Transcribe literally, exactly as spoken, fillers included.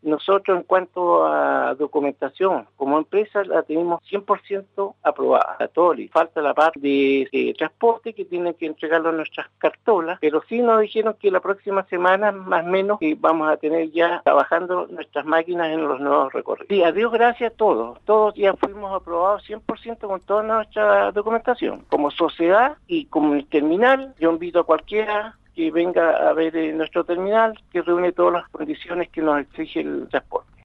Nosotros, en cuanto a documentación, como empresa la tenemos cien por ciento aprobada, a todo listo. Falta la parte de, de transporte, que tienen que entregarlo a nuestras cartolas, pero sí nos dijeron que la próxima semana, más o menos, eh, vamos a tener ya trabajando nuestras máquinas en los nuevos recorridos. Sí, a Dios gracias a todos. Todos ya fuimos aprobados cien por ciento con toda nuestra documentación. Como sociedad y como el terminal, yo invito a cualquiera que venga a ver eh, nuestro terminal, que reúne todas las condiciones que nos exige el transporte.